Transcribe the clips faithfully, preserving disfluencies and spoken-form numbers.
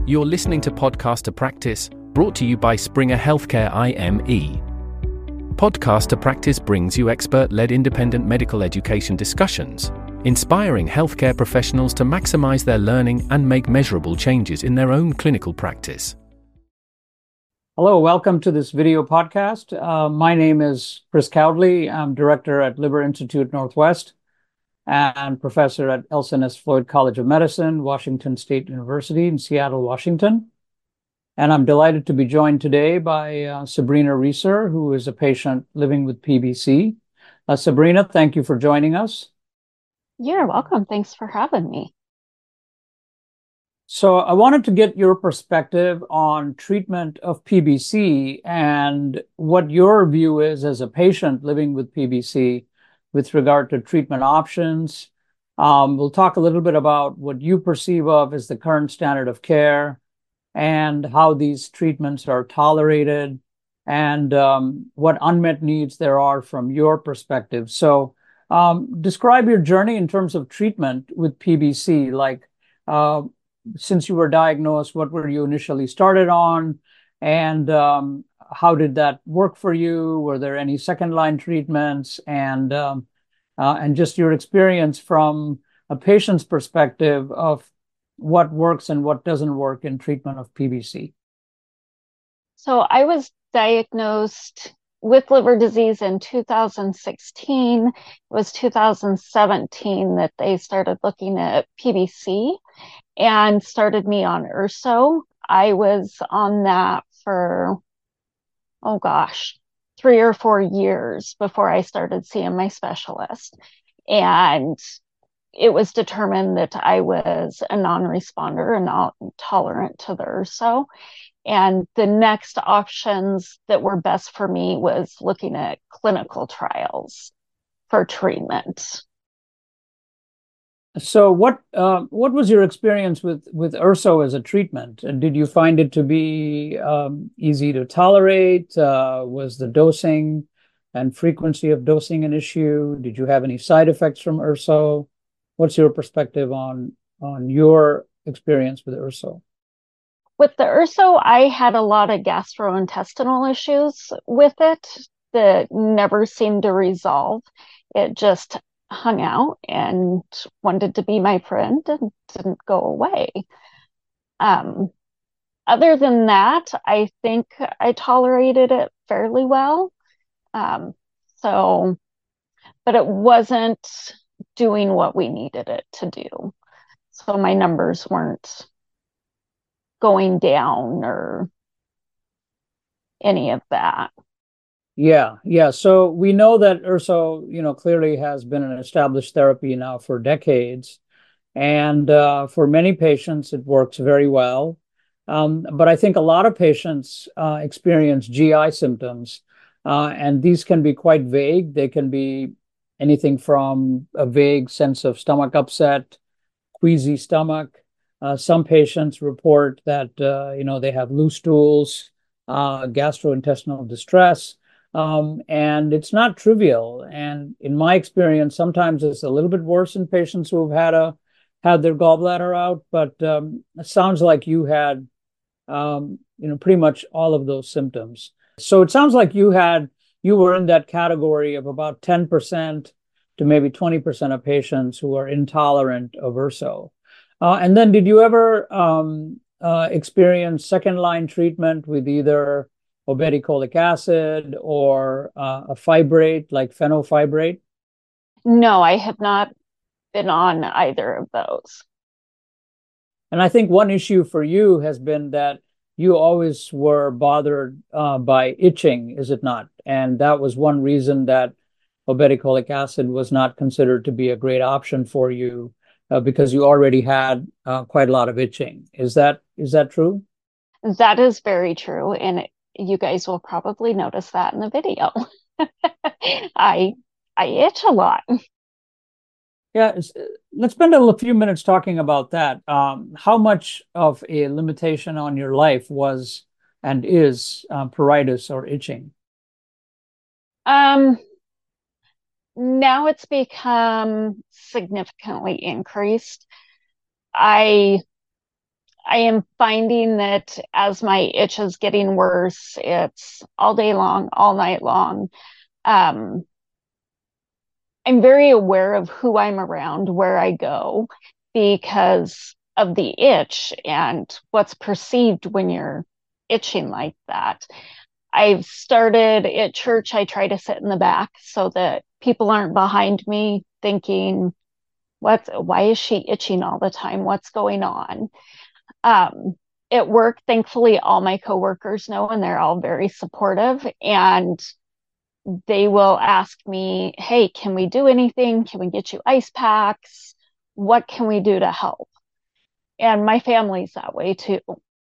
You're listening to Podcast to Practice, brought to you by Springer Healthcare I M E. Podcast to Practice brings you expert-led independent medical education discussions, inspiring healthcare professionals to maximize their learning and make measurable changes in their own clinical practice. Hello, welcome to this video podcast. Uh, my name is Chris Cowdley. I'm director at Liver Institute Northwest and professor at Elson S. Floyd College of Medicine, Washington State University in Seattle, Washington. And I'm delighted to be joined today by uh, Sabrina Reeser, who is a patient living with P B C. Uh, Sabrina, thank you for joining us. You're welcome. Thanks for having me. So I wanted to get your perspective on treatment of P B C and what your view is as a patient living with P B C with regard to treatment options. Um, we'll talk a little bit about what you perceive of as the current standard of care and how these treatments are tolerated and um, what unmet needs there are from your perspective. So um, describe your journey in terms of treatment with P B C, like uh, since you were diagnosed, what were you initially started on? And um, how did that work for you? Were there any second line treatments? And, um, uh, and just your experience from a patient's perspective of what works and what doesn't work in treatment of P B C. So I was diagnosed with liver disease in two thousand sixteen. It was two thousand seventeen that they started looking at P B C and started me on Urso. I was on that for, oh gosh, three or four years before I started seeing my specialist. And it was determined that I was a non-responder and not tolerant to the Urso. And the next options that were best for me was looking at clinical trials for treatment. So what uh, what was your experience with, with Urso as a treatment? And did you find it to be um, easy to tolerate? Uh, was the dosing and frequency of dosing an issue? Did you have any side effects from Urso? What's your perspective on, on your experience with Urso? With the Urso, I had a lot of gastrointestinal issues with it that never seemed to resolve. It just hung out and wanted to be my friend and didn't go away. Um, other than that, I think I tolerated it fairly well. Um, so, but it wasn't doing what we needed it to do. So my numbers weren't going down or any of that. Yeah, yeah. So we know that Urso, you know, clearly has been an established therapy now for decades. And uh, for many patients, it works very well. Um, but I think a lot of patients uh, experience G I symptoms, uh, and these can be quite vague. They can be anything from a vague sense of stomach upset, queasy stomach. Uh, some patients report that, uh, you know, they have loose stools, uh, gastrointestinal distress. Um, and it's not trivial. And in my experience, sometimes it's a little bit worse in patients who have had a had their gallbladder out. But um, it sounds like you had, um, you know, pretty much all of those symptoms. So it sounds like you had you were in that category of about ten percent to maybe twenty percent of patients who are intolerant of Urso. Uh, and then, did you ever um, uh, experience second line treatment with either obeticholic acid or uh, a fibrate like fenofibrate? No, I have not been on either of those. And I think one issue for you has been that you always were bothered uh, by itching, is it not? And that was one reason that obeticholic acid was not considered to be a great option for you uh, because you already had uh, quite a lot of itching. Is that is that true? That is very true. And it, you guys will probably notice that in the video. I I itch a lot. Yeah, let's spend a few minutes talking about that. Um, how much of a limitation on your life was and is uh, pruritus or itching? Um, now it's become significantly increased. I I am finding that as my itch is getting worse, it's all day long, all night long. Um, I'm very aware of who I'm around, where I go, because of the itch and what's perceived when you're itching like that. I've started at church, I try to sit in the back so that people aren't behind me thinking, what's, why is she itching all the time? What's going on? Um, at work, thankfully, all my coworkers know, and they're all very supportive, and they will ask me, hey, can we do anything? Can we get you ice packs? What can we do to help? And my family's that way too.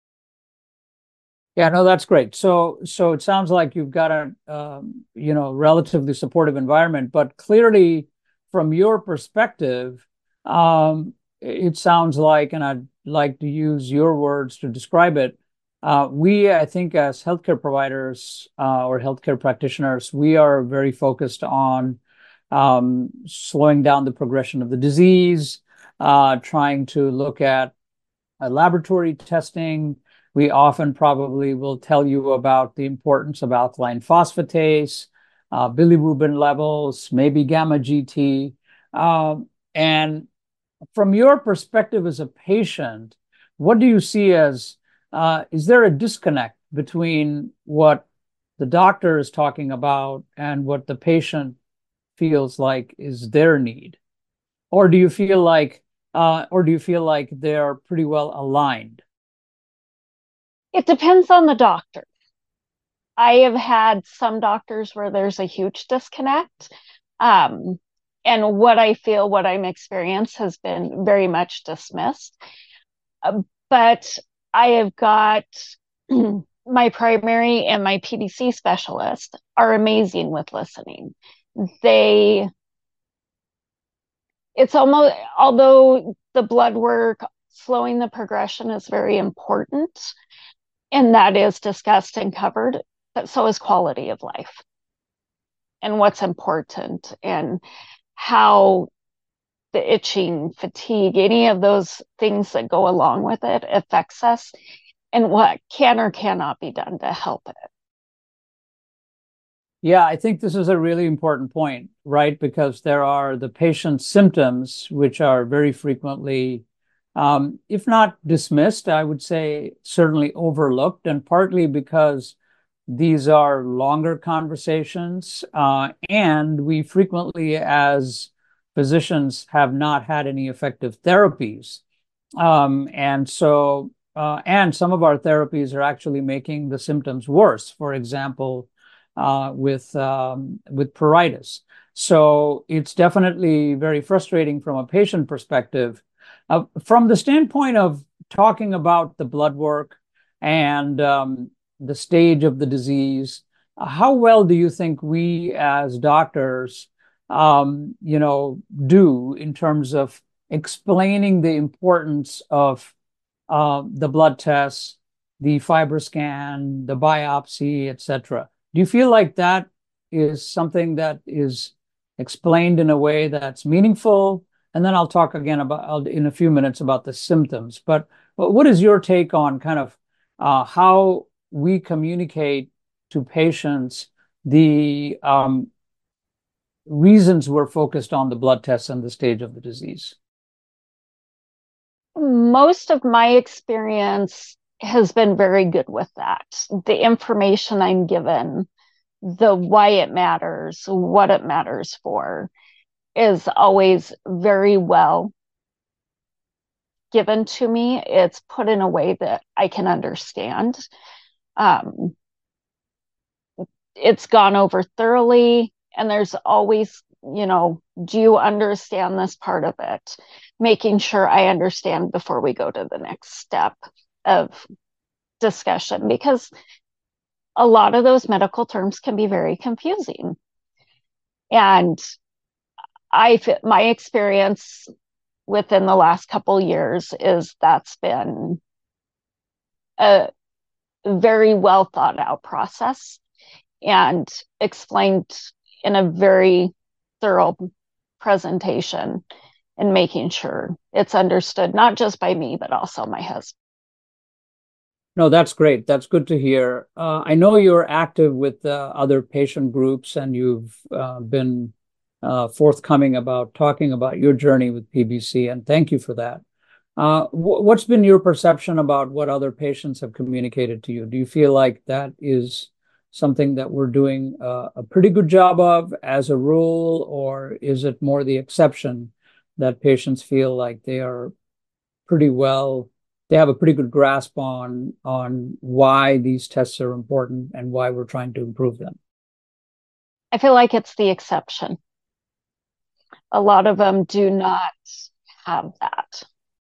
Yeah, no, that's great. So, so it sounds like you've got a, um, you know, relatively supportive environment, but clearly, from your perspective, um, it sounds like, and I'd like to use your words to describe it. Uh, we, I think, as healthcare providers uh, or healthcare practitioners, we are very focused on um, slowing down the progression of the disease, uh, trying to look at uh, laboratory testing. We often probably will tell you about the importance of alkaline phosphatase, uh, bilirubin levels, maybe gamma G T. Um, and from your perspective as a patient, what do you see as, uh, is there a disconnect between what the doctor is talking about and what the patient feels like is their need? Or do you feel like, uh, or do you feel like they're pretty well aligned? It depends on the doctor. I have had some doctors where there's a huge disconnect. Um, and what I feel, what I'm experienced has been very much dismissed. Uh, but I have got my primary and my P B C specialist are amazing with listening. They, it's almost, although the blood work, slowing the progression is very important, and that is discussed and covered, but so is quality of life and what's important and how the itching, fatigue, any of those things that go along with it affects us and what can or cannot be done to help it. Yeah, I think this is a really important point, right? Because there are the patient's symptoms, which are very frequently, um, if not dismissed, I would say certainly overlooked, and partly because these are longer conversations, uh, and we frequently, as physicians, have not had any effective therapies. Um, and so, uh, and some of our therapies are actually making the symptoms worse. For example, uh, with um, with pruritus. So it's definitely very frustrating from a patient perspective. Uh, from the standpoint of talking about the blood work and um, the stage of the disease, uh, how well do you think we as doctors, um, you know, do in terms of explaining the importance of uh, the blood tests, the FibroScan, the biopsy, et cetera? Do you feel like that is something that is explained in a way that's meaningful? And then I'll talk again about I'll, in a few minutes about the symptoms. But, but what is your take on kind of uh, how we communicate to patients the um, reasons we're focused on the blood tests and the stage of the disease? Most of my experience has been very good with that. The information I'm given, the why it matters, what it matters for, is always very well given to me. It's put in a way that I can understand. Um, it's gone over thoroughly, and there's always, you know, do you understand this part of it? Making sure I understand before we go to the next step of discussion, because a lot of those medical terms can be very confusing. And I, my experience within the last couple years is that's been a very well thought out process and explained in a very thorough presentation, and making sure it's understood not just by me, but also my husband. No, that's great. That's good to hear. Uh, I know you're active with uh, other patient groups, and you've uh, been uh, forthcoming about talking about your journey with P B C, and thank you for that. Uh, wh- what's been your perception about what other patients have communicated to you? Do you feel like that is something that we're doing uh, a pretty good job of as a rule, or is it more the exception that patients feel like they are pretty well, they have a pretty good grasp on on why these tests are important and why we're trying to improve them? I feel like it's the exception. A lot of them do not have that.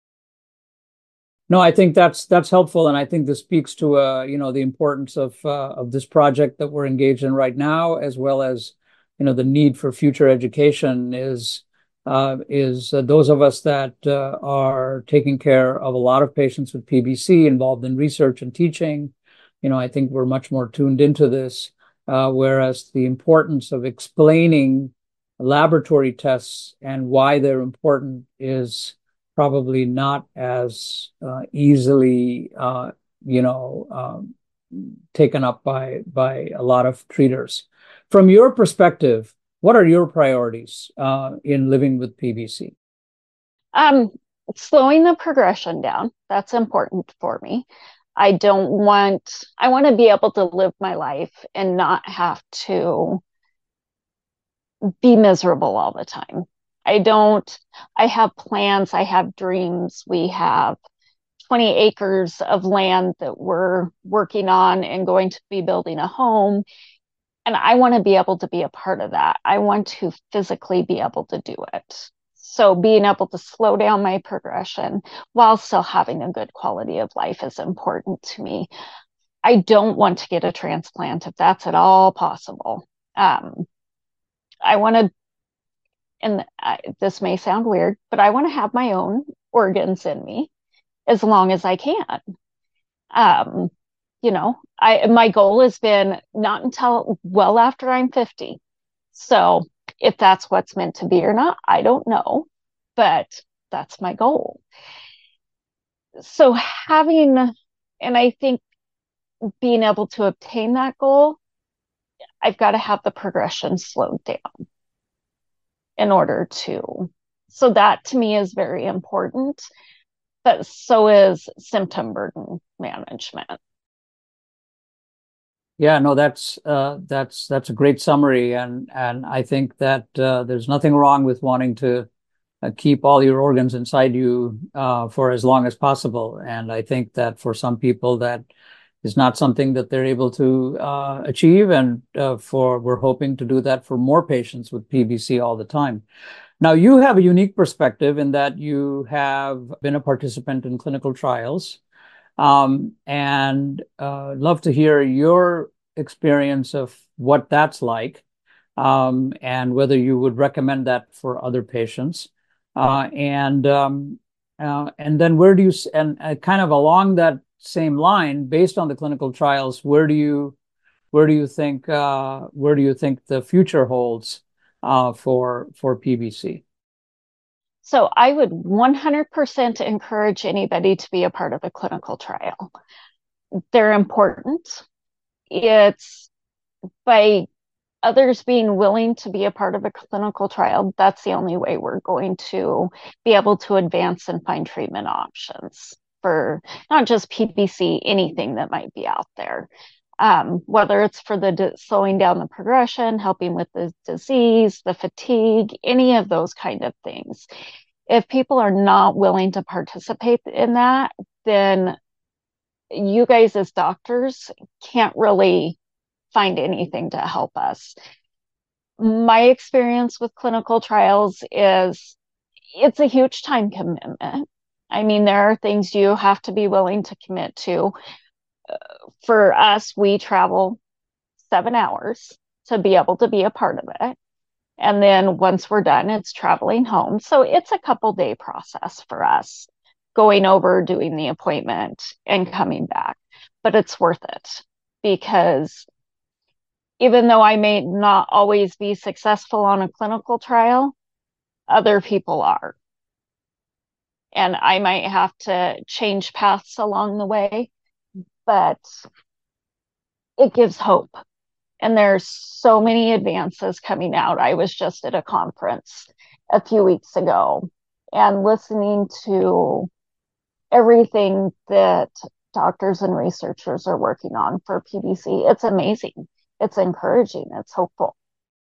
No, I think that's that's helpful, and I think this speaks to uh, you know, the importance of uh, of this project that we're engaged in right now, as well as, you know, the need for future education is uh, is uh, those of us that uh, are taking care of a lot of patients with P B C, involved in research and teaching. You know, I think we're much more tuned into this, uh, whereas the importance of explaining laboratory tests and why they're important is probably not as uh, easily, uh, you know, um, taken up by by a lot of treaters. From your perspective, what are your priorities uh, in living with P B C? Um, slowing the progression down, that's important for me. I don't want, I want to be able to live my life and not have to be miserable all the time. I don't, I have plans, I have dreams. We have twenty acres of land that we're working on and going to be building a home. And I want to be able to be a part of that. I want to physically be able to do it. So being able to slow down my progression while still having a good quality of life is important to me. I don't want to get a transplant if that's at all possible. Um, I want to, and I, this may sound weird, but I want to have my own organs in me as long as I can. Um, you know, I my goal has been not until well after I'm fifty. So if that's what's meant to be or not, I don't know, but that's my goal. So having, and I think being able to obtain that goal, I've got to have the progression slowed down in order to. So that to me is very important, but so is symptom burden management. Yeah, no, that's uh, that's that's a great summary, and and I think that uh, there's nothing wrong with wanting to uh, keep all your organs inside you uh, for as long as possible. And I think that for some people that is not something that they're able to uh, achieve, and uh, for we're hoping to do that for more patients with P B C all the time. Now, you have a unique perspective in that you have been a participant in clinical trials. Um, and uh, love to hear your experience of what that's like, um, and whether you would recommend that for other patients. Uh, and um, uh, and then where do you, and uh, kind of along that same line, based on the clinical trials, where do you where do you think uh, where do you think the future holds uh, for for P B C? So I would one hundred percent encourage anybody to be a part of a clinical trial. They're important. It's by others being willing to be a part of a clinical trial, that's the only way we're going to be able to advance and find treatment options for not just P B C, anything that might be out there. Um, whether it's for the d- slowing down the progression, helping with the disease, the fatigue, any of those kind of things. If people are not willing to participate in that, then you guys as doctors can't really find anything to help us. My experience with clinical trials is it's a huge time commitment. I mean, there are things you have to be willing to commit to. For us, we travel seven hours to be able to be a part of it. And then once we're done, it's traveling home. So it's a couple day process for us going over, doing the appointment, and coming back. But it's worth it because even though I may not always be successful on a clinical trial, other people are. And I might have to change paths along the way, but it gives hope. And there's so many advances coming out. I was just at a conference a few weeks ago and listening to everything that doctors and researchers are working on for P B C. It's amazing. It's encouraging. It's hopeful.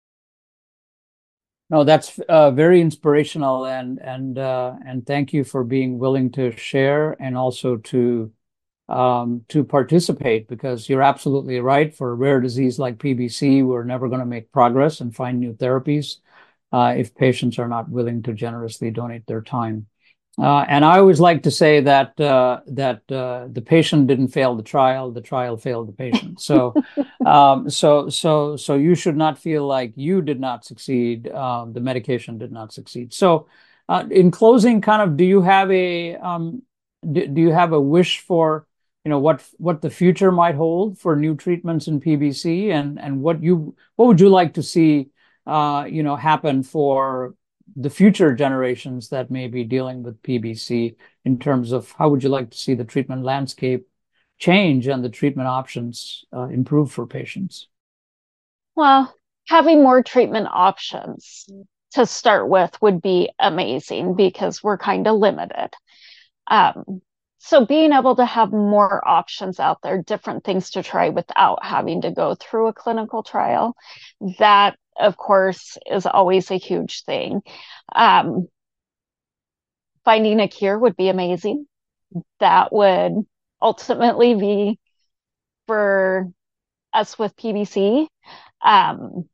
No, that's uh, very inspirational, and and uh, and thank you for being willing to share and also to um, to participate, because you're absolutely right. For a rare disease like P B C, we're never going to make progress and find new therapies uh, if patients are not willing to generously donate their time. Uh, and I always like to say that uh, that uh, the patient didn't fail the trial; the trial failed the patient. So, um, so, so, so you should not feel like you did not succeed. Um, the medication did not succeed. So, uh, in closing, kind of, do you have a um, do, do you have a wish for, you know, what what the future might hold for new treatments in P B C, and and what you what would you like to see, uh, you know, happen for the future generations that may be dealing with P B C, in terms of how would you like to see the treatment landscape change and the treatment options uh, improve for patients? Well, having more treatment options to start with would be amazing, because we're kind of limited. Um, so being able to have more options out there, different things to try without having to go through a clinical trial, that of course is always a huge thing. Um, finding a cure would be amazing. That would ultimately be for us with P B C. Um,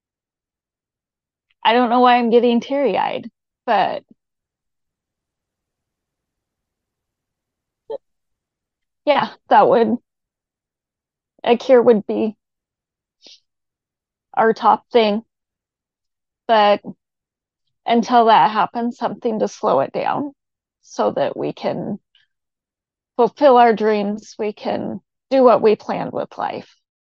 I don't know why I'm getting teary-eyed, but yeah, that would, a cure would be our top thing. But until that happens, something to slow it down so that we can fulfill our dreams, we can do what we planned with life.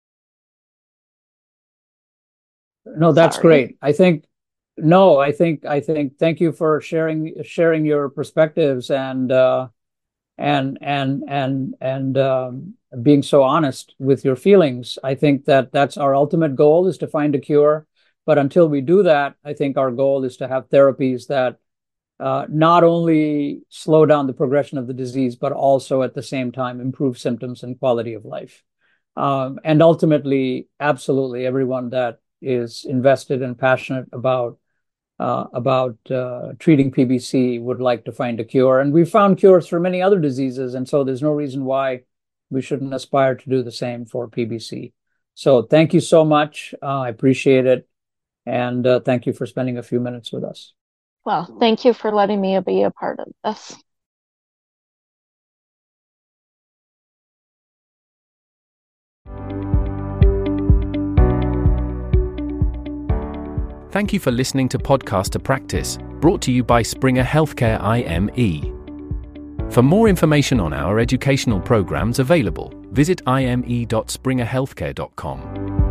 No, that's Sorry. great. I think, no, I think, I think, thank you for sharing, sharing your perspectives, and, uh, and, and, and, and, um, being so honest with your feelings. I think that that's our ultimate goal, is to find a cure. But until we do that, I think our goal is to have therapies that uh, not only slow down the progression of the disease, but also at the same time improve symptoms and quality of life. Um, and ultimately, absolutely everyone that is invested and passionate about uh, about uh, treating P B C would like to find a cure. And we've found cures for many other diseases, and so there's no reason why we shouldn't aspire to do the same for P B C. So thank you so much. Uh, I appreciate it. And uh, thank you for spending a few minutes with us. Well, thank you for letting me be a part of this. Thank you for listening to Podcast to Practice, brought to you by Springer Healthcare I M E. For more information on our educational programs available, visit I M E dot springer healthcare dot com.